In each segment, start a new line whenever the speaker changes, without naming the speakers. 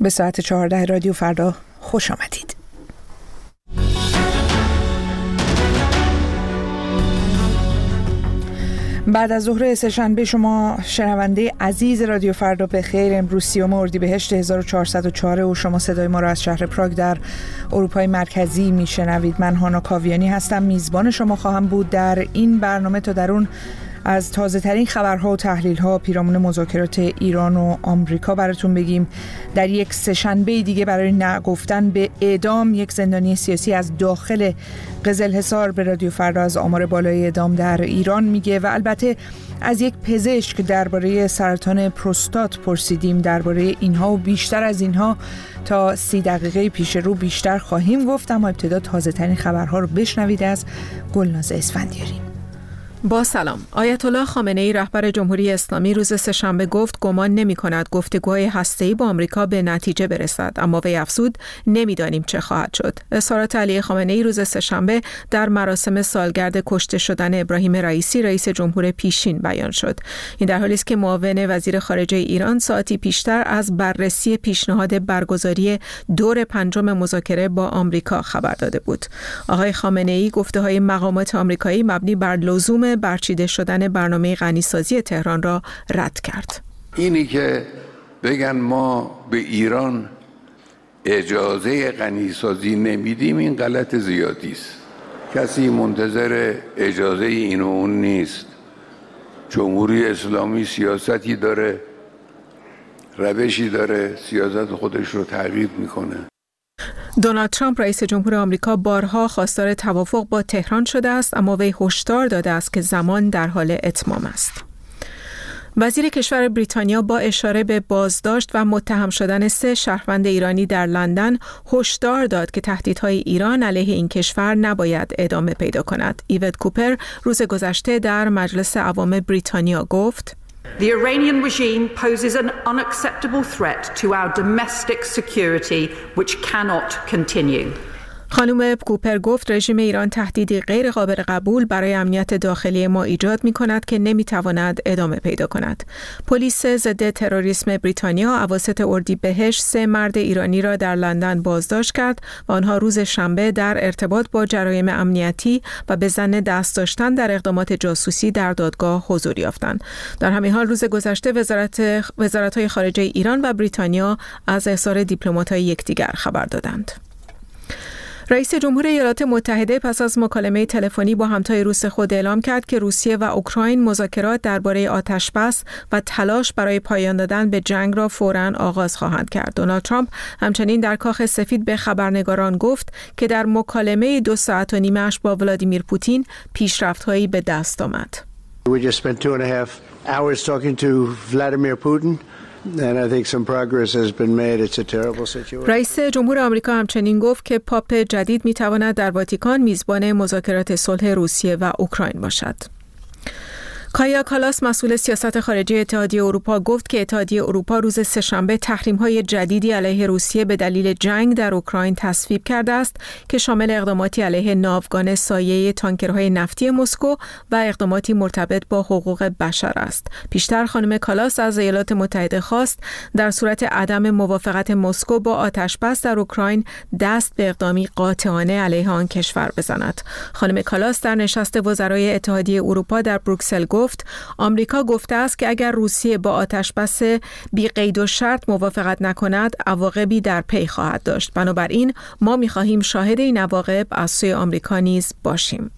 به ساعت 14 رادیو فردا خوش آمدید. بعد از ظهر سه‌شنبه شما شنونده عزیز رادیو فردا به خیر. امروز 30 اردیبهشت 1404 و شما صدای ما را از شهر پراگ در اروپای مرکزی میشنوید. من هانا کاویانی هستم، میزبان شما خواهم بود در این برنامه تا درون از تازه ترین خبرها و تحلیل ها پیرامون مذاکرات ایران و آمریکا براتون بگیم. در یک سه‌شنبه دیگه برای نگفتن به اعدام یک زندانی سیاسی از داخل قزلحصار به رادیو فردا از آمار بالای اعدام در ایران میگه و البته از یک پزشک درباره سرطان پروستات پرسیدیم. درباره اینها و بیشتر از اینها تا 30 دقیقه پیش رو بیشتر خواهیم گفت، اما ابتدا تازه ترین خبرها رو بشنوید از گلناز اسفندیاری.
با سلام. آیت الله خامنه ای رهبر جمهوری اسلامی روز سه‌شنبه گفت گمان نمی‌کند گفتگوهای هسته‌ای با آمریکا به نتیجه برسد، اما وی افزود نمی‌دانیم چه خواهد شد. اظهارات علی خامنه ای روز سه‌شنبه در مراسم سالگرد کشته شدن ابراهیم رئیسی رئیس جمهور پیشین بیان شد. این در حالی است که معاون وزیر خارجه ایران ساعتی پیشتر از بررسی پیشنهاد برگزاری دور پنجم مذاکره با آمریکا خبر داده بود. آقای خامنه ای گفته‌های مقامات آمریکایی مبنی بر لزوم برچیده شدن برنامه غنیسازی تهران را رد کرد.
اینی که بگن ما به ایران اجازه غنیسازی نمیدیم این غلط زیادی است. کسی منتظر اجازه این و اون نیست. جمهوری اسلامی سیاستی داره، روشی داره، سیاست خودش رو تغییر میکنه.
دونالد ترامپ رئیس جمهور آمریکا بارها خواستار توافق با تهران شده است، اما وی هشدار داده است که زمان در حال اتمام است. وزیر کشور بریتانیا با اشاره به بازداشت و متهم شدن 3 شهروند ایرانی در لندن هشدار داد که تهدیدهای ایران علیه این کشور نباید ادامه پیدا کند. ایوت کوپر روز گذشته در مجلس عوام بریتانیا گفت:
The Iranian regime poses an unacceptable threat to our domestic security which cannot continue.
خانم کوپر گفت رژیم ایران تهدیدی غیر قابل قبول برای امنیت داخلی ما ایجاد می کند که نمی تواند ادامه پیدا کند. پلیس ضد تروریسم بریتانیا اواسط اردیبهشت 3 مرد ایرانی را در لندن بازداشت کرد و آنها روز شنبه در ارتباط با جرایم امنیتی و به ظن دست داشتن در اقدامات جاسوسی در دادگاه حضور یافتند. در همین حال روز گذشته وزارت‌های خارجه ایران و بریتانیا از احضار دیپلمات‌های یکدیگر خبر دادند. رئیس جمهور ایالات متحده پس از مکالمه تلفنی با همتای روس خود اعلام کرد که روسیه و اوکراین مذاکرات درباره آتشبس و تلاش برای پایان دادن به جنگ را فوراً آغاز خواهند کرد. دونالد ترامپ همچنین در کاخ سفید به خبرنگاران گفت که در مکالمه 2.5 ساعت با ولادیمیر پوتین پیشرفت‌هایی به دست آمد.
We just spent 2.5 hours talking to Vladimir Putin. And I think some progress has been made. It's a terrible situation.
رئیس جمهور آمریکا همچنین گفت که پاپ جدید میتواند در واتیکان میزبان مذاکرات صلح روسیه و اوکراین باشد. کایا کالاس مسئول سیاست خارجی اتحادیه اروپا گفت که اتحادیه اروپا روز سه‌شنبه تحریم‌های جدیدی علیه روسیه به دلیل جنگ در اوکراین تصویب کرده است که شامل اقداماتی علیه ناوگان سایه تانکرهای نفتی مسکو و اقداماتی مرتبط با حقوق بشر است. پیشتر خانم کالاس از ایالات متحده خواست در صورت عدم موافقت مسکو با آتشبس در اوکراین دست به اقدامی قاطعانه علیه آن کشور بزند. خانم کالاس در نشست وزرای اتحادیه اروپا در بروکسل گفت آمریکا گفته است که اگر روسیه با آتشبس بی قید و شرط موافقت نکند عواقبی در پی خواهد داشت. بنابراین ما می‌خواهیم شاهد این عواقب از سوی آمریکا نیز باشیم.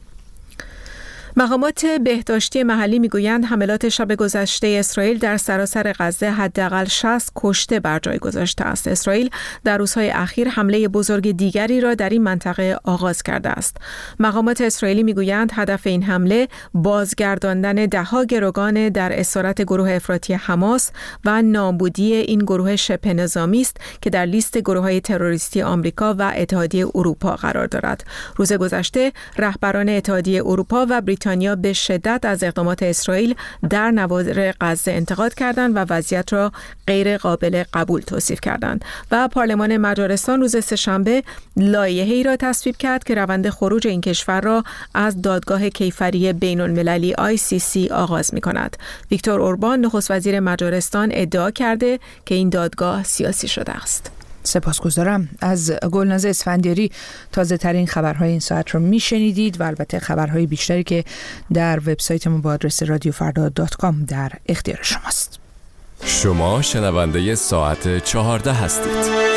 مقامات بهداشتی محلی میگویند حملات شب گذشته اسرائیل در سراسر غزه حداقل 60 کشته بر جای گذاشته است. اسرائیل در روزهای اخیر حمله بزرگ دیگری را در این منطقه آغاز کرده است. مقامات اسرائیلی میگویند هدف این حمله بازگرداندن ده‌ها گروگان در اسارت گروه افراطی حماس و نابودی این گروه شبه نظامی است که در لیست گروه‌های تروریستی آمریکا و اتحادیه اروپا قرار دارد. روز گذشته رهبران اتحادیه اروپا و بریتانیا بریتانیا به شدت از اقدامات اسرائیل در نوار غزه انتقاد کردند و وضعیت را غیر قابل قبول توصیف کردند و پارلمان مجارستان روز سه‌شنبه لایحه‌ای را تصویب کرد که روند خروج این کشور را از دادگاه کیفری بین‌المللی ICC آغاز می‌کند. ویکتور اوربان نخست وزیر مجارستان ادعا کرده که این دادگاه سیاسی شده است.
سپاسگزارم. از گلناز اسفندیاری تازه ترین خبرهای این ساعت رو میشنیدید و البته خبرهای بیشتری که در وبسایت ما با آدرس radiofarda.com در اختیار شماست.
شما شنونده ساعت 14 هستید.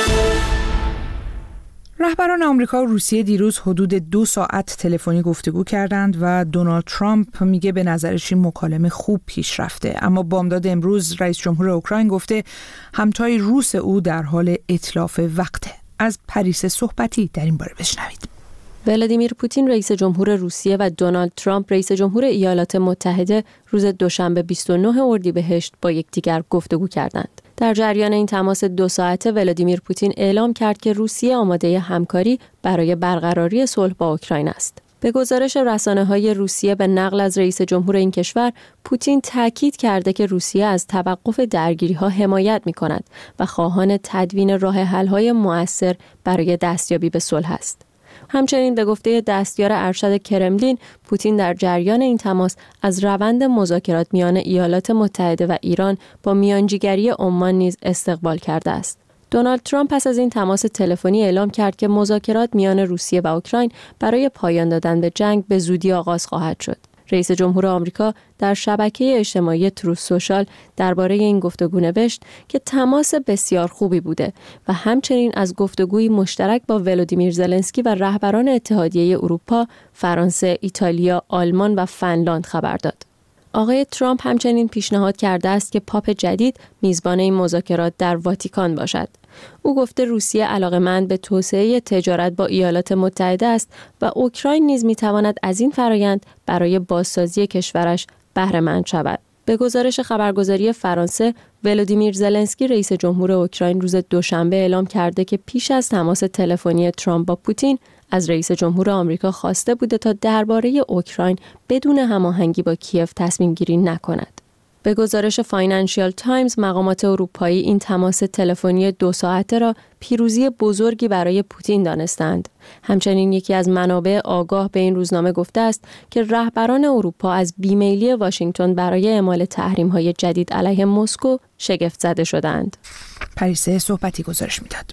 رهبران آمریکا و روسیه دیروز حدود 2 ساعت تلفنی گفتگو کردند و دونالد ترامپ میگه به نظرش این مکالمه خوب پیش رفته، اما بامداد امروز رئیس جمهور اوکراین گفته همتای روس او در حال اتلاف وقته. از پریس صحبتی در این باره بشنوید.
ولادیمیر پوتین رئیس جمهور روسیه و دونالد ترامپ رئیس جمهور ایالات متحده روز دوشنبه 29 اردیبهشت با یکدیگر گفتگو کردند. در جریان این تماس 2 ساعته ولادیمیر پوتین اعلام کرد که روسیه آماده همکاری برای برقراری صلح با اوکراین است. به گزارش رسانه‌های روسیه به نقل از رئیس جمهور این کشور، پوتین تاکید کرده که روسیه از توقف درگیری‌ها حمایت می‌کند و خواهان تدوین راه حل‌های مؤثر برای دستیابی به صلح است. همچنین به گفته دستیار ارشد کرملین، پوتین در جریان این تماس از روند مذاکرات میان ایالات متحده و ایران با میانجیگری عمان نیز استقبال کرده است. دونالد ترامپ پس از این تماس تلفنی اعلام کرد که مذاکرات میان روسیه و اوکراین برای پایان دادن به جنگ به زودی آغاز خواهد شد. رئیس جمهور آمریکا در شبکه اجتماعی تروث سوشال درباره این گفتگو نوشت که تماس بسیار خوبی بوده و همچنین از گفتگوی مشترک با ولادیمیر زلنسکی و رهبران اتحادیه اروپا، فرانسه، ایتالیا، آلمان و فنلاند خبر داد. آقای ترامپ همچنین پیشنهاد کرده است که پاپ جدید میزبان این مذاکرات در واتیکان باشد. او گفته روسیه علاقه‌مند به توسعه تجارت با ایالات متحده است و اوکراین نیز میتواند از این فرایند برای بازسازی کشورش بهره مند شود. به گزارش خبرگزاری فرانسه، ولادیمیر زلنسکی رئیس جمهور اوکراین روز دوشنبه اعلام کرده که پیش از تماس تلفنی ترامپ با پوتین از رئیس جمهور آمریکا خواسته بوده تا درباره اوکراین بدون هماهنگی با کیف تصمیم گیری نکند. به گزارش فاینانشیال تایمز، مقامات اروپایی این تماس تلفنی 2 ساعته را پیروزی بزرگی برای پوتین دانستند. همچنین یکی از منابع آگاه به این روزنامه گفته است که رهبران اروپا از بیمیلی واشنگتن برای اعمال تحریم‌های جدید علیه مسکو شگفت زده شدند.
پریس صحبتی گزارش میداد.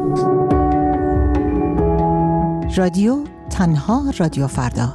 رادیو تنها رادیو فردا.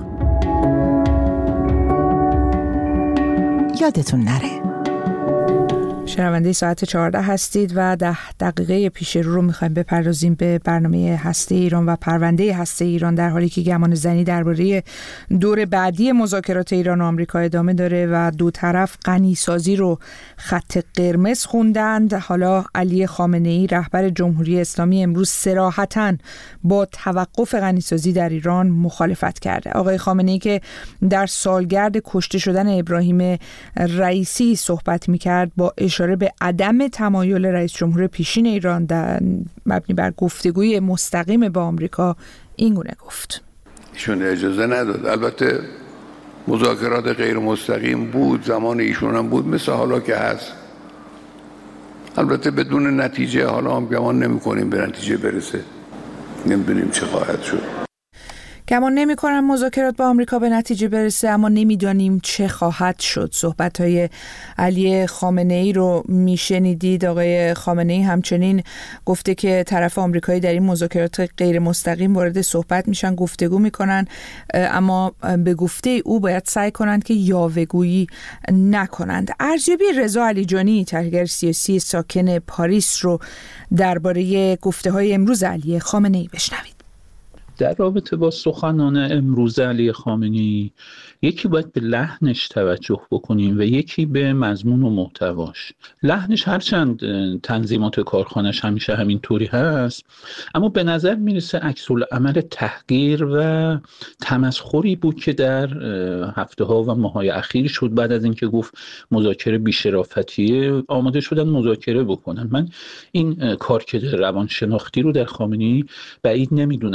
یادتون نره.
شنونده ساعت 14 هستید و 10 دقیقه پیش رو میخوایم بپردازیم به برنامه هسته ایران و پرونده هسته ایران، در حالی که گمان زنی درباره دور بعدی مذاکرات ایران و آمریکا ادامه داره و دو طرف غنیسازی رو خط قرمز خوندند. حالا علی خامنه‌ای رهبر جمهوری اسلامی امروز صراحتاً با توقف غنیسازی در ایران مخالفت کرده. آقای خامنه‌ای که در سالگرد کشته شدن ابراهیم رئیسی صحبت میکرد، با اشاره به عدم تمایل رئیس جمهور پیشین ایران در مبنی بر گفتگوی مستقیم با آمریکا این گونه گفت.
ایشون اجازه نداد. البته مذاکرات غیر مستقیم بود، زمان ایشون هم بود، مثل حالا که هست. البته بدون نتیجه. حالا هم گمان نمی کنیم به نتیجه برسه. نمیدونیم چه خواهد شد.
گمان نمی کنم مذاکرات با آمریکا به نتیجه برسه، اما نمیدانیم چه خواهد شد. صحبت‌های علی خامنه‌ای رو میشنیدید. آقای خامنه‌ای همچنین گفته که طرف آمریکایی در این مذاکرات غیر مستقیم وارد صحبت میشن، گفتگو میکنن، اما به گفته او باید سعی کنند که یاوه‌گویی نکنند. ارزیابی رضا علیجانی، تحلیلگر سیاسی ساکن پاریس، رو درباره گفته‌های امروز علی خامنه‌ای بشنوید.
در رابطه با سخنان امروز علی خامنه‌ای، یکی باید به لحنش توجه بکنیم و یکی به مضمون و محتواش. لحنش هرچند تنظیمات کارخانش همیشه همین طوری هست، اما به نظر میرسه عکس‌العمل تحقیر و تمسخری بود که در هفته‌ها و ماه‌های اخیر شد. بعد از اینکه گفت مذاکره بی‌شرافتیه، آماده شدن مذاکره بکنن. من این کارکرد روانشناختی رو در خامنه‌ای بعید نمیدونم. این لحن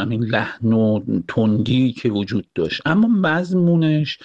لحن و تندی که وجود داشت، اما مضمونش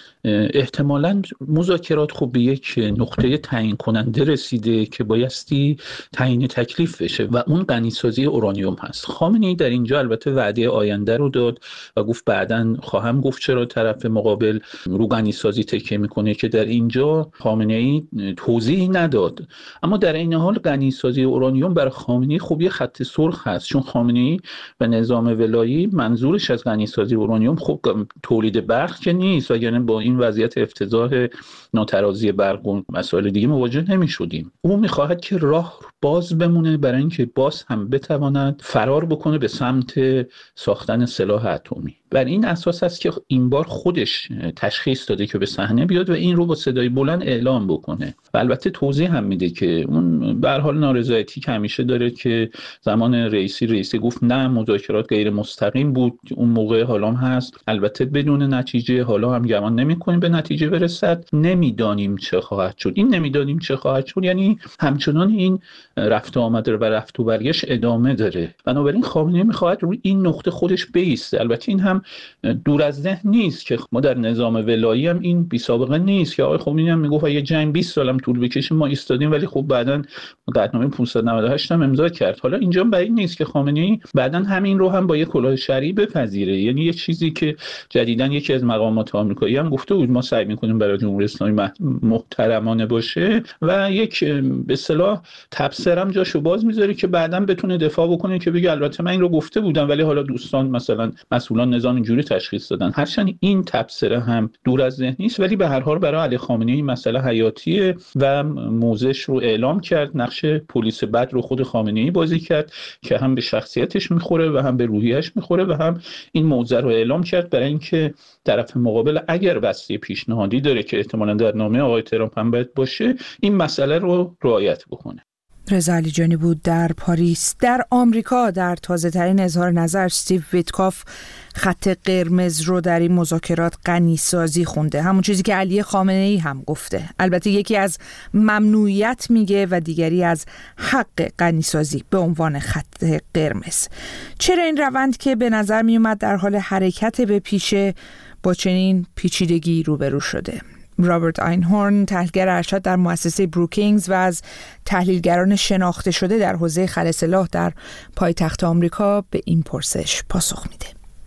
احتمالاً مذاکرات خب به یک نقطه تعیین کننده رسیده که بایستی تعیین تکلیف بشه و اون غنیسازی اورانیوم هست. خامنه‌ای در اینجا البته وعده آینده رو داد و گفت بعداً خواهم گفت چرا طرف مقابل رو غنیسازی تکیه میکنه، که در اینجا خامنه‌ای توضیحی نداد. اما در این حال غنیسازی اورانیوم برای خامنه‌ای خب یه خط سرخ هست، چون خامنه‌ای و نظام ولایی منظورش از غنیسازی اورانیوم خب تولید برق که نیست، یعنی با این وضعیت افتضاح ناترازی برق و مسائل دیگه مواجه نمی‌شدیم. او می‌خواهد که راه باز بمونه برای اینکه باز هم بتواند فرار بکنه به سمت ساختن سلاح اتمی. بر این اساس است که این بار خودش تشخیص داده که به صحنه بیاد و این رو با صدای بلند اعلام بکنه. و البته توضیح هم میده که اون به هر حال نارضایتی که همیشه داره که زمان رئیسی گفت نه مذاکرات غیر مستقیم بود اون موقع، حالا هم هست، البته بدون نتیجه، حالا هم گمان نمی‌کنیم به نتیجه برسد، نمیدانیم چه خواهد شد. این نمیدانیم چه خواهد شد یعنی همچنان این رفت و آمد و رفت و برگشت ادامه داره. بنابراین خامنه‌ای می‌خواهد روی این نقطه خودش بایسته. البته این هم دور از ذهن نیست که ما در نظام ولایی هم این بی سابقه نیست که آقای خمینی هم میگفت اگه جنگ 20 سالم طول بکشه ما ایستادیم، ولی خب بعداً قطعنامه 598 هم امضا کرد. حالا اینجا بعید نیست که خامنه‌ای بعداً همین رو هم با یک کلاه شرعی بپذیره. یعنی یه چیزی که جدیداً یکی از مقامات آمریکایی هم گفته بود ما سعی می‌کنیم برای جمهوری اسلامی محترمانه باشه و یک به اصطلاح تبصرم جاشو باز می‌ذاره که بعداً بتونه دفاع بکنه که بگه البته من این رو گفته بودم ولی حالا دوستان مثلا مسئولان نظام اینجوری تشخیص دادن. هرچند این تبصره هم دور از ذهن نیست، ولی به هر حال برای علی خامنه‌ای این مسئله حیاتیه و موضعش رو اعلام کرد. نقش پلیس بد رو خود خامنه‌ای بازی کرد که هم به شخصیتش میخوره و هم به روحیه‌اش میخوره و هم این موضع رو اعلام کرد برای اینکه طرف مقابل اگر بسته پیشنهادی داره که احتمالاً در نامه آقای ترامپ هم باید باشه این مسئله رو رعایت بکنه.
رضا علیجانی بود در پاریس. در آمریکا در تازه‌ترین اظهار نظر استیو ویتکاف خط قرمز رو در این مذاکرات غنی‌سازی خونده، همون چیزی که علی خامنه‌ای هم گفته. البته یکی از ممنوعیت میگه و دیگری از حق غنی‌سازی به عنوان خط قرمز. چرا این روند که به نظر می اومد در حال حرکت به پیشه با چنین پیچیدگی روبرو شده؟ رابرت اینهورن، تحلیلگر ارشد در مؤسسه بروکینگز و از تحلیلگران شناخته شده در حوزه خلع سلاح در پایتخت آمریکا، به این پرسش پاسخ میده.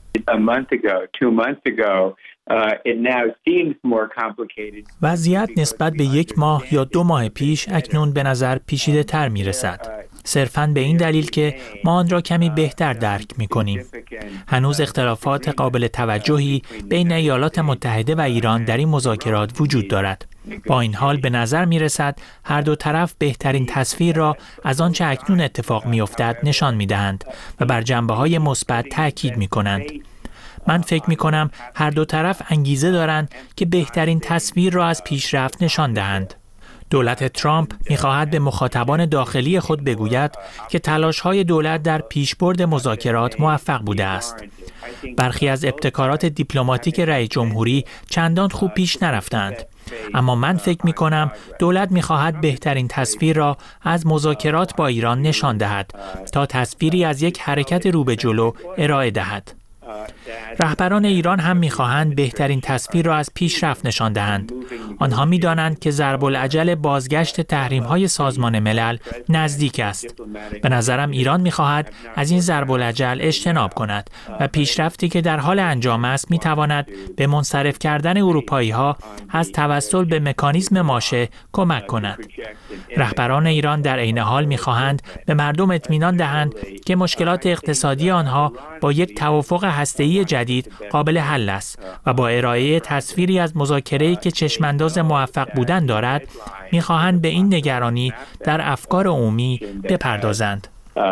وضعیت نسبت به 1 ماه یا 2 ماه پیش اکنون به نظر پیچیده تر می رسد. صرفاً به این دلیل که ما آن را کمی بهتر درک می کنیم. هنوز اختلافات قابل توجهی بین ایالات متحده و ایران در این مذاکرات وجود دارد. با این حال به نظر می رسد هر دو طرف بهترین تصویر را از آنچه اکنون اتفاق می افتد نشان می دهند و بر جنبه‌های مثبت تأکید می کنند. من فکر می کنم هر دو طرف انگیزه دارند که بهترین تصویر را از پیشرفت نشان دهند. دولت ترامپ می‌خواهد به مخاطبان داخلی خود بگوید که تلاش‌های دولت در پیشبرد مذاکرات موفق بوده است. برخی از ابتکارات دیپلماتیک رئیس جمهوری چندان خوب پیش نرفتند. اما من فکر می‌کنم دولت می‌خواهد بهترین تصویر را از مذاکرات با ایران نشان دهد تا تصویری از یک حرکت رو به جلو ارائه دهد. رهبران ایران هم می‌خواهند بهترین تصویر را از پیشرفت نشان دهند. آنها می‌دانند که ضرب العجل بازگشت تحریم‌های سازمان ملل نزدیک است. به نظرم ایران می‌خواهد از این ضرب العجل اجتناب کند و پیشرفتی که در حال انجام است می‌تواند به منصرف کردن اروپایی‌ها از توسل به مکانیزم ماشه کمک کند. رهبران ایران در عین حال می‌خواهند به مردم اطمینان دهند که مشکلات اقتصادی آنها با یک توافق هسته‌ای جدید قابل حل است و با ارائه تصویری از مذاکره‌ای که چشمانداز موفق بودن دارد می‌خواهند به این نگرانی در افکار عمومی بپردازند.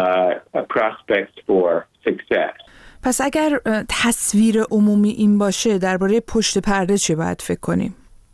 پس اگر تصویر عمومی این باشه، درباره پشت پرده چه باید فکر کنیم؟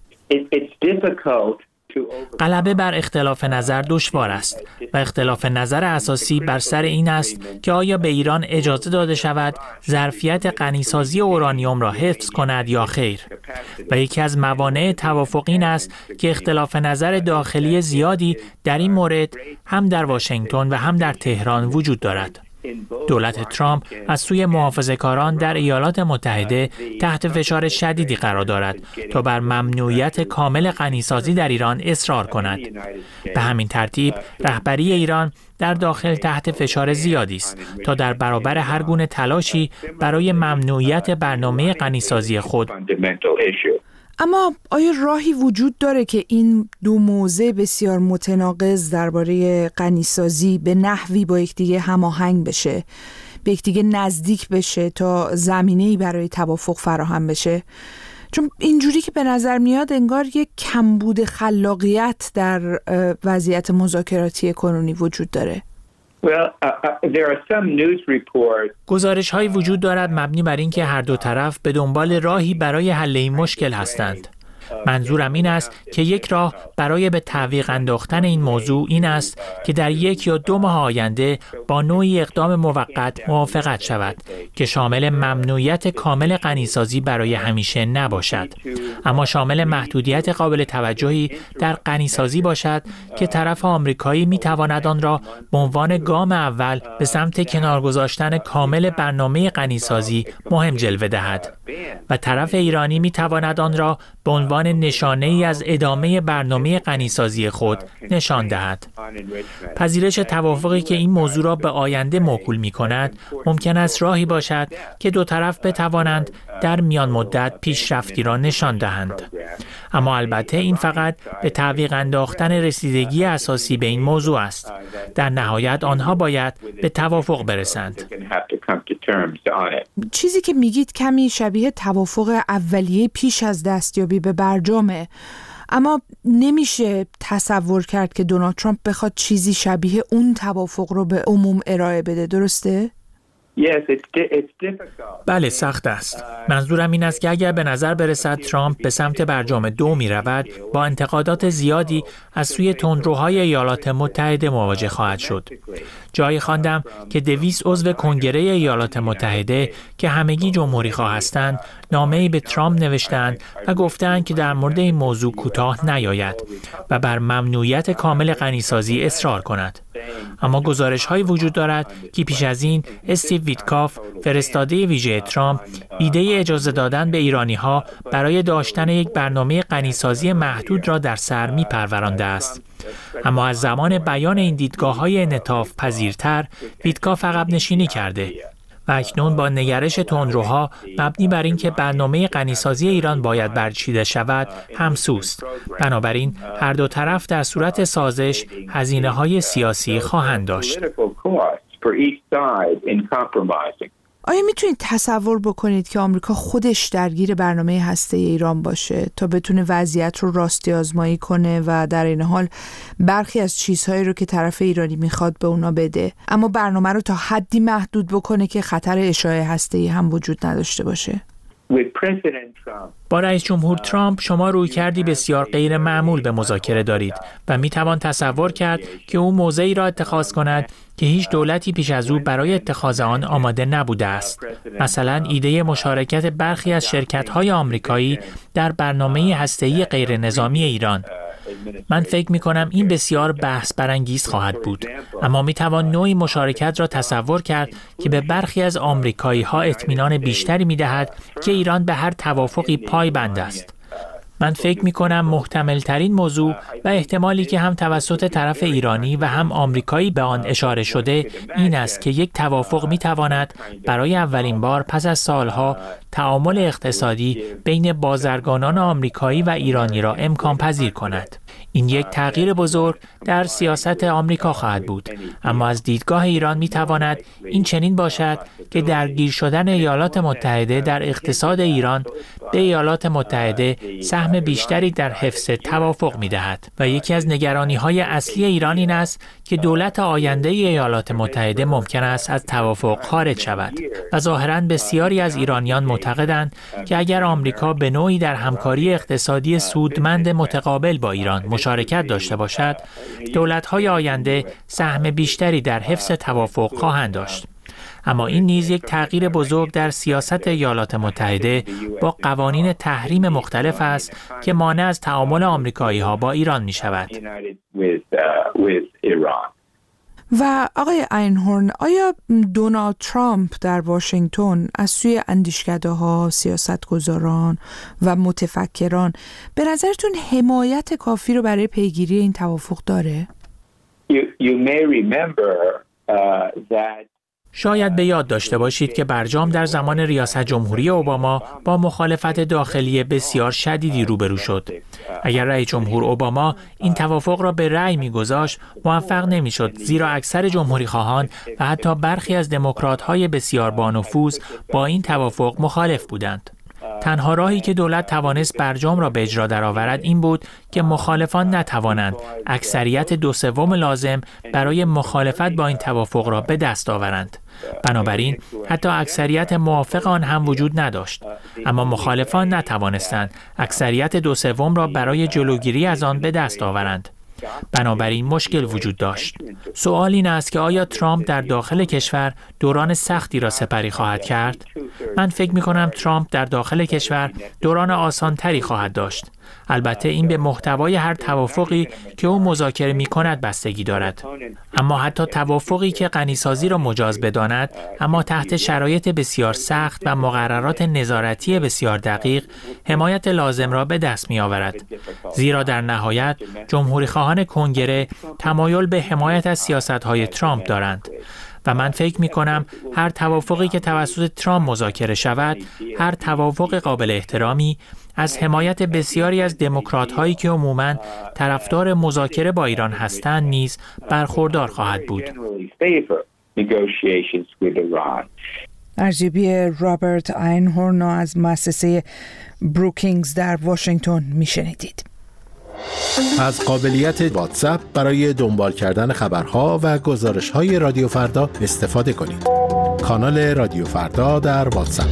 غلبه بر اختلاف نظر دشوار است و اختلاف نظر اساسی بر سر این است که آیا به ایران اجازه داده شود ظرفیت غنی‌سازی اورانیوم را حفظ کند یا خیر. و یکی از موانع توافق این است که اختلاف نظر داخلی زیادی در این مورد هم در واشنگتن و هم در تهران وجود دارد. دولت ترامپ از سوی محافظه‌کاران در ایالات متحده تحت فشار شدیدی قرار دارد تا بر ممنوعیت کامل غنیسازی در ایران اصرار کند. به همین ترتیب رهبری ایران در داخل تحت فشار زیادی است تا در برابر هر گونه تلاشی برای ممنوعیت برنامه غنیسازی خود.
اما آیا راهی وجود داره که این دو موضع بسیار متناقض درباره غنیسازی به نحوی با یکدیگه هماهنگ بشه، به یکدیگه نزدیک بشه تا زمینه‌ای برای توافق فراهم بشه؟ چون اینجوری که به نظر میاد انگار یک کمبود خلاقیت در وضعیت مذاکراتی کنونی وجود داره.
گزارش هایی وجود دارد مبنی بر اینکه هر دو طرف به دنبال راهی برای حل این مشکل هستند. منظورم این است که یک راه برای به تعویق انداختن این موضوع این است که در 1 یا 2 ماه آینده با نوعی اقدام موقت موافقت شود که شامل ممنوعیت کامل غنیسازی برای همیشه نباشد، اما شامل محدودیت قابل توجهی در غنیسازی باشد که طرف آمریکایی میتواند آن را به عنوان گام اول به سمت کنار گذاشتن کامل برنامه غنیسازی مهم جلوه دهد و طرف ایرانی میتواند آن را به عنوان نشانه‌ای از ادامه برنامه غنیسازی خود نشان دهد. پذیرش توافقی که این موضوع را به آینده موکول می‌کند، ممکن است راهی باشد که دو طرف بتوانند در میان مدت پیشرفتی را نشان دهند. اما البته این فقط به تعویق انداختن رسیدگی اساسی به این موضوع است. در نهایت آنها باید به توافق برسند.
چیزی که میگید کمی شبیه توافق اولیه پیش از دستیابی به برجامه، اما نمیشه تصور کرد که دونالد ترامپ بخواد چیزی شبیه اون توافق رو به عموم ارائه بده، درسته؟
بله، سخت است. منظورم این است که اگر به نظر برسد ترامپ به سمت برجام 2 می رود، با انتقادات زیادی از سوی تندروهای ایالات متحده مواجه خواهد شد. جایی خواندم که 200 عضو کنگره ایالات متحده که همگی جمهوری خواه هستند، نامه‌ای به ترامپ نوشتند و گفتند که در مورد این موضوع کوتاه نیاید و بر ممنوعیت کامل غنیسازی اصرار کند. اما گزارش‌هایی وجود دارد که پیش از این استیو ویتکاف، فرستاده ویژه ترامپ، ایده اجازه دادن به ایرانی‌ها برای داشتن یک برنامه غنیسازی محدود را در سر می‌پرورانده است. اما از زمان بیان این دیدگاه‌های انعطاف پذیرتر، ویتکاف عقب نشینی کرده و اکنون با نگرش تندروها مبنی بر اینکه برنامه غنیسازی ایران باید برچیده شود همسوست. بنابراین هر دو طرف در صورت سازش هزینه‌های سیاسی خواهند داشت.
آیا میتونید تصور بکنید که آمریکا خودش درگیر برنامه هسته ایران باشه تا بتونه وضعیت رو راستی آزمایی کنه و در این حال برخی از چیزهایی رو که طرف ایرانی میخواد به اونا بده، اما برنامه رو تا حدی محدود بکنه که خطر اشاعه هسته‌ای هم وجود نداشته باشه؟
با رئیس جمهور ترامپ شما رویکردی بسیار غیر معمول به مذاکره دارید و میتوان تصور کرد که او موضعی را اتخاذ کند که هیچ دولتی پیش از او برای اتخاذ آن آماده نبوده است. مثلا ایده مشارکت برخی از شرکت‌های آمریکایی در برنامه هسته‌ای غیر نظامی ایران. من فکر می‌کنم این بسیار بحث برانگیز خواهد بود، اما می‌توان نوعی مشارکت را تصور کرد که به برخی از آمریکایی‌ها اطمینان بیشتری می‌دهد که ایران به هر توافقی پایبند است. من فکر می‌کنم محتمل‌ترین موضوع و احتمالی که هم توسط طرف ایرانی و هم آمریکایی به آن اشاره شده این است که یک توافق می‌تواند برای اولین بار پس از سالها تعامل اقتصادی بین بازرگانان آمریکایی و ایرانی را امکان پذیر کند. این یک تغییر بزرگ در سیاست آمریکا خواهد بود، اما از دیدگاه ایران می‌تواند این چنین باشد که درگیر شدن ایالات متحده در اقتصاد ایران به ایالات متحده سهم بیشتری در حفظ توافق می‌دهد و یکی از نگرانی‌های اصلی ایران این است که دولت آینده ایالات متحده ممکن است از توافق خارج شود و ظاهراً بسیاری از ایرانیان معتقدند که اگر آمریکا به نوعی در همکاری اقتصادی سودمند متقابل با ایران مشارکت داشته باشد، دولت‌های آینده سهم بیشتری در حفظ توافق خواهند داشت. اما این نیز یک تغییر بزرگ در سیاست ایالات متحده با قوانین تحریم مختلف است که مانع از تعامل آمریکایی‌ها با ایران می‌شود.
و آقای اینهورن، آیا دونالد ترامپ در واشنگتن از سوی اندیشکده‌ها، سیاستگزاران و متفکران به نظرتون حمایت کافی رو برای پیگیری این توافق داره؟
شاید به یاد داشته باشید که برجام در زمان ریاست جمهوری اوباما با مخالفت داخلی بسیار شدیدی روبرو شد. اگر رئیس جمهور اوباما این توافق را به رأی می‌گذاشت، موفق نمی‌شد، زیرا اکثر جمهوری خواهان و حتی برخی از دموکرات‌های بسیار بانفوذ با این توافق مخالف بودند. تنها راهی که دولت توانست برجام را به اجرا درآورد این بود که مخالفان نتوانند اکثریت 2/3 لازم برای مخالفت با این توافق را به دست آورند. بنابراین حتی اکثریت موافق آن هم وجود نداشت، اما مخالفان نتوانستند اکثریت 2/3 را برای جلوگیری از آن به دست آورند. بنابراین مشکل وجود داشت. سوال این است که آیا ترامپ در داخل کشور دوران سختی را سپری خواهد کرد؟ من فکر می-کنم ترامپ در داخل کشور دوران آسانتری خواهد داشت. البته این به محتوای هر توافقی که او مذاکره می‌کند بستگی دارد. اما حتی توافقی که غنیسازی را مجاز بداند، اما تحت شرایط بسیار سخت و مقررات نظارتی بسیار دقیق، حمایت لازم را به دست می‌آورد. زیرا در نهایت جمهوری خواهان کنگره تمایل به حمایت از سیاست‌های ترامپ دارند. و من فکر می‌کنم هر توافقی که توسط ترامپ مذاکره شود، هر توافق قابل احترامی، از حمایت بسیاری از دموکرات‌هایی که عموماً طرفدار مذاکره با ایران هستند نیز برخوردار خواهد بود.
ارزیابی رابرت اینهورن از مؤسسه بروکینگز در واشنگتن میشنیدید.
از قابلیت واتساپ برای دنبال کردن خبرها و گزارش‌های رادیو فردا استفاده کنید. کانال رادیو فردا در واتساپ.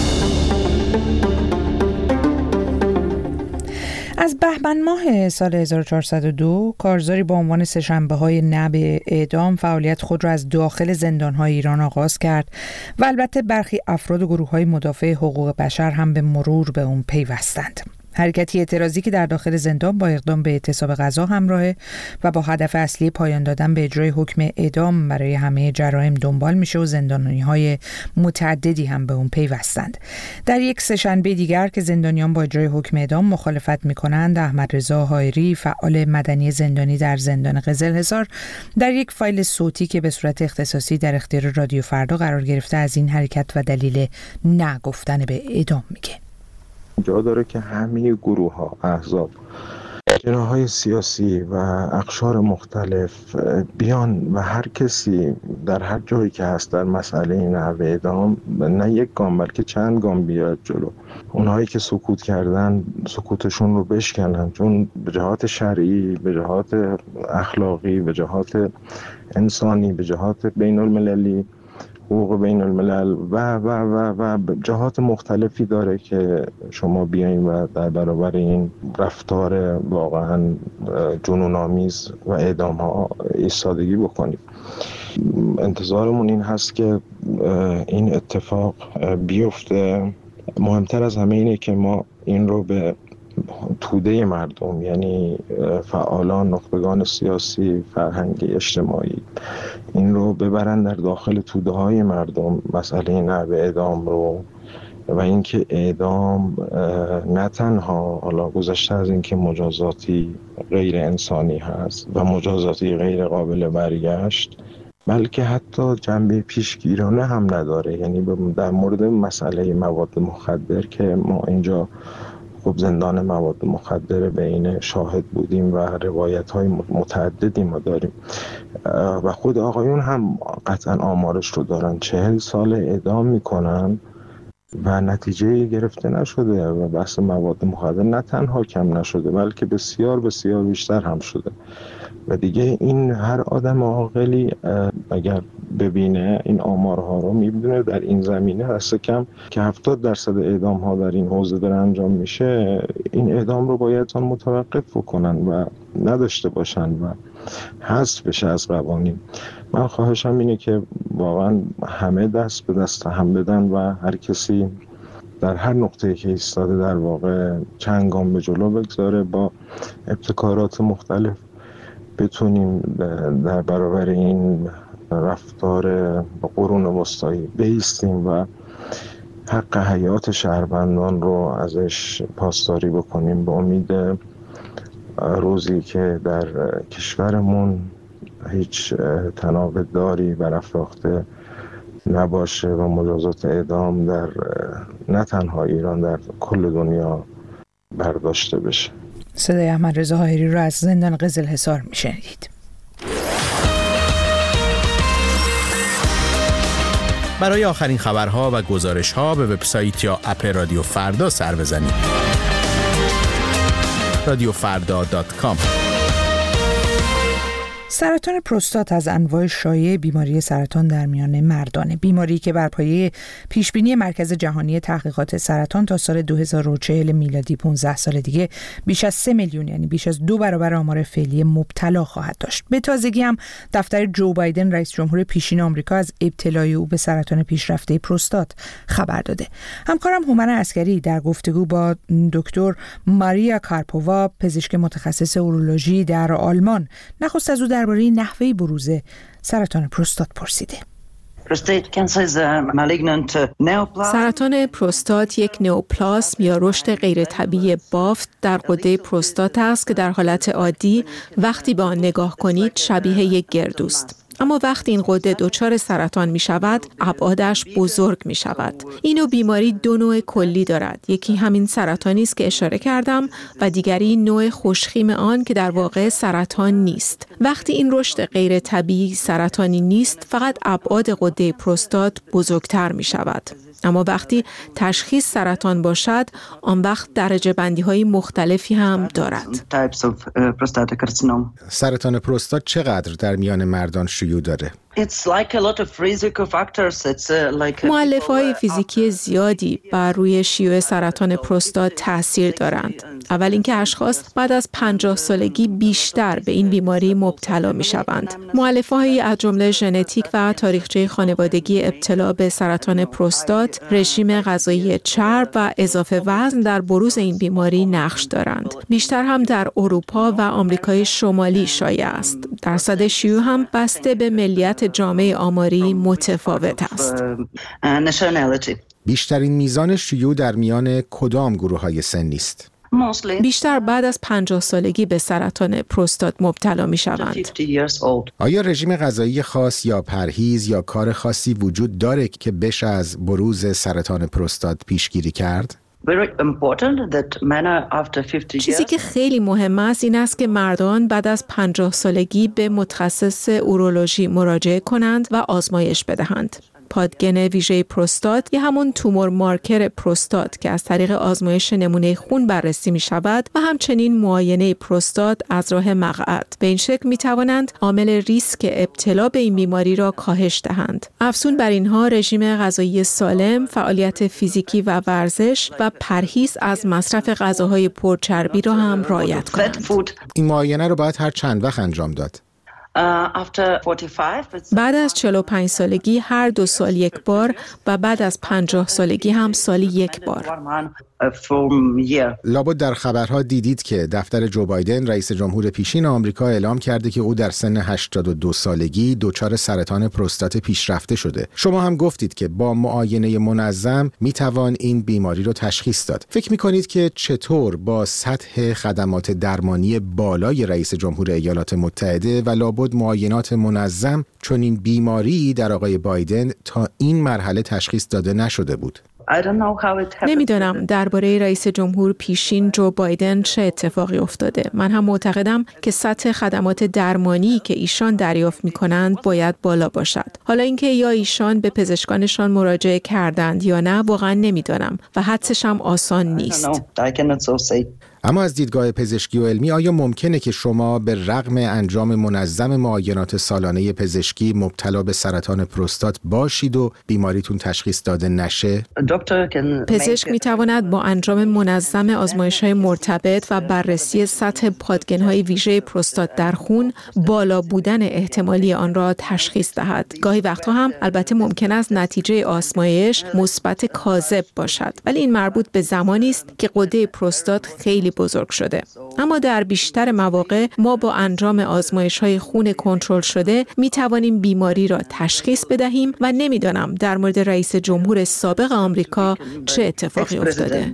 از بهمن ماه سال 1402 کارزاری با عنوان سه‌شنبه‌های نه به اعدام فعالیت خود را از داخل زندان‌های ایران آغاز کرد و البته برخی افراد و گروه‌های مدافع حقوق بشر هم به مرور به اون پیوستند. حرکتی اعتراضی که در داخل زندان با اقدام به اعتصاب غذا همراهه و با هدف اصلی پایان دادن به اجرای حکم اعدام برای همه جرایم دنبال میشه و زندانی‌های متعددی هم به اون پیوستند. در یک سه‌شنبه دیگر که زندانیان با اجرای حکم اعدام مخالفت میکنند، احمد رضا حایری، فعال مدنی زندانی در زندان قزلحصار، در یک فایل صوتی که به صورت اختصاصی در اختیار رادیو فردا قرار گرفته از این حرکت و دلیل نگفتن به اعدام میگه.
جا داره که همه گروه‌ها، احزاب، گروه‌های سیاسی و اقشار مختلف بیان و هر کسی در هر جایی که هست در مسئله نحوه اعدام نه یک گام بلکه چند گام بیاد جلو. اونهایی که سکوت کردن سکوتشون رو بشکنن، چون به جهات شرعی، به جهات اخلاقی، به جهات انسانی، به جهات بین المللی، حقوق بین الملل و جهات مختلفی داره که شما بیاییم و در برابر این رفتار واقعا جنون‌آمیز و اعدام ها ایستادگی بکنیم. انتظارمون این هست که این اتفاق بیفته. مهمتر از همه اینه که ما این رو به توده مردم، یعنی فعالان، نخبگان سیاسی، فرهنگی، اجتماعی، این رو ببرن در داخل توده های مردم، مسئله نحوه اعدام رو، و اینکه اعدام نه تنها حالا گذشته از اینکه مجازاتی غیر انسانی هست و مجازاتی غیر قابل برگشت، بلکه حتی جنبه پیشگیرانه هم نداره. یعنی در مورد مسئله مواد مخدر که ما اینجا خب زندان مواد مخدر بین شاهد بودیم و روایت‌های متعددی ما داریم و خود آقایون هم قطعا آمارش رو دارن. 40 سال اعدام میکنن و نتیجه گرفته نشده و بحث مواد مخدر نه تنها کم نشده بلکه بسیار بسیار بیشتر هم شده. و دیگه این هر آدم عاقلی اگر ببینه این آمارها رو میبینه در این زمینه دست کم که 70% اعدام ها در این حوزه داره انجام میشه، این اعدام رو باید متوقف بکنن و نداشته باشن و حذف بشه از قوانین. من خواهشم اینه که واقعا همه دست به دست هم بدن و هر کسی در هر نقطه‌ای که ایستاده در واقع چند گام به جلو بگذاره، با ابتکارات مختلف بتونیم در برابر این رفتار قرون وسطایی بایستیم و حق حیات شهروندان رو ازش پاسداری بکنیم، به امید روزی که در کشورمون هیچ تناقض‌داری برافراخته نباشه و مجازات اعدام در نه تنها ایران، در کل دنیا برداشته بشه.
صدای احمدرضا حائری رو از زندان قزلحصار میشنید.
برای آخرین خبرها و گزارش‌ها به وبسایت یا اپ رادیو فردا سر بزنید. radiofarda.com.
سرطان پروستات از انواع شایع بیماری سرطان در میان مردانه. بیماری که بر پایه پیشبینی مرکز جهانی تحقیقات سرطان تا سال 2040 میلادی 15 سال دیگه بیش از 3 میلیون، یعنی بیش از 2 برابر آمار فعلی مبتلا خواهد داشت. به تازگی هم دفتر جو بایدن رئیس جمهور پیشین آمریکا از ابتلای او به سرطان پیشرفته پروستات خبر داده. همکارم هومن عسکری در گفتگو با دکتر ماریا کارپووا، پزشک متخصص اورولوژی در آلمان، نخست از او درباره نحوه بروز سرطان پروستات پرسیده.
سرطان پروستات یک نئوپلاسم یا رشد غیر طبیعی بافت در غده پروستات است که در حالت عادی وقتی به آن نگاه کنید شبیه یک گردوست. اما وقتی این غده دچار سرطان می شود، ابعادش بزرگ می شود. این نوع بیماری 2 نوع کلی دارد. یکی همین سرطانی است که اشاره کردم و دیگری نوع خوشخیم آن که در واقع سرطان نیست. وقتی این رشد غیر طبیعی سرطانی نیست، فقط ابعاد غده پروستات بزرگتر می شود. اما وقتی تشخیص سرطان باشد، آن وقت درجه بندی های مختلفی هم دارد.
سرطان پروستات چقدر در میان مردان شیوع داره؟
مؤلفه‌های فیزیکی زیادی بر روی شیوع سرطان پروستات تاثیر دارند. اول اینکه اشخاص بعد از 50 سالگی بیشتر به این بیماری مبتلا می‌شوند. مؤلفه‌هایی از جمله ژنتیک و تاریخچه خانوادگی ابتلا به سرطان پروستات، رژیم غذایی چرب و اضافه وزن در بروز این بیماری نقش دارند. بیشتر هم در اروپا و آمریکای شمالی شایع است. درصد شیوع هم بسته به ملیت جامعه آماری متفاوت است.
بیشترین میزان شیوع در میان کدام گروه‌های سنی است؟
بیشتر بعد از 50 سالگی به سرطان پروستات مبتلا می شوند.
آیا رژیم غذایی خاص یا پرهیز یا کار خاصی وجود داره که بشه از بروز سرطان پروستات پیشگیری کرد؟
چیزی که خیلی مهم است این است که مردان بعد از 50 سالگی به متخصص اورولوژی مراجعه کنند و آزمایش بدهند. پادگن ویژه پروستات یا همون تومور مارکر پروستات که از طریق آزمایش نمونه خون بررسی می شود و همچنین معاینه پروستات از راه مقعد. به این شکل می توانند عامل ریسک ابتلا به این بیماری را کاهش دهند. افزون بر اینها رژیم غذایی سالم، فعالیت فیزیکی و ورزش و پرهیز از مصرف غذاهای پرچربی را هم رعایت کنند.
این معاینه رو باید هر چند وقت انجام داد؟
بعد از 45 سالگی هر 2 سال یک بار و بعد از 50 سالگی هم سالی یک بار.
لابد در خبرها دیدید که دفتر جو بایدن رئیس جمهور پیشین آمریکا اعلام کرده که او در سن 82 سالگی دچار سرطان پروستات پیشرفته شده. شما هم گفتید که با معاینه منظم میتوان این بیماری رو تشخیص داد. فکر میکنید که چطور با سطح خدمات درمانی بالای رئیس جمهور ایالات متحده و لابد معاینات منظم چون این بیماری در آقای بایدن تا این مرحله تشخیص داده نشده بود؟
نمیدانم درباره رئیس جمهور پیشین جو بایدن چه اتفاقی افتاده. من هم معتقدم که سطح خدمات درمانی که ایشان دریافت می‌کنند باید بالا باشد. حالا اینکه یا ایشان به پزشکانشان مراجعه کردند یا نه واقعا نمیدانم و حدسش هم آسان نیست.
اما از دیدگاه پزشکی و علمی آیا ممکنه که شما به رغم انجام منظم معاینات سالانه پزشکی مبتلا به سرطان پروستات باشید و بیماریتون تشخیص داده نشه؟
پزشک میتواند با انجام منظم آزمایش‌های مرتبط و بررسی سطح پادگن‌های ویژه پروستات در خون بالا بودن احتمالی آن را تشخیص دهد. گاهی وقتها هم البته ممکن است نتیجه آزمایش مثبت کاذب باشد، ولی این مربوط به زمانی است که غده پروستات خیلی بزرگ شده. اما در بیشتر مواقع ما با انجام آزمایش‌های خون کنترل شده می توانیم بیماری را تشخیص بدهیم و نمیدانم در مورد رئیس جمهور سابق آمریکا چه اتفاقی افتاده.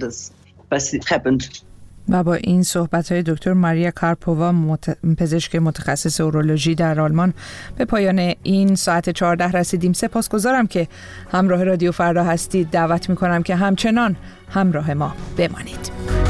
و با این صحبت‌های دکتر ماریا کارپووا پزشک متخصص اورولوژی در آلمان به پایان این ساعت 14 رسیدیم. سپاسگزارم که همراه رادیو فردا هستید. دعوت می‌کنم که همچنان همراه ما بمانید.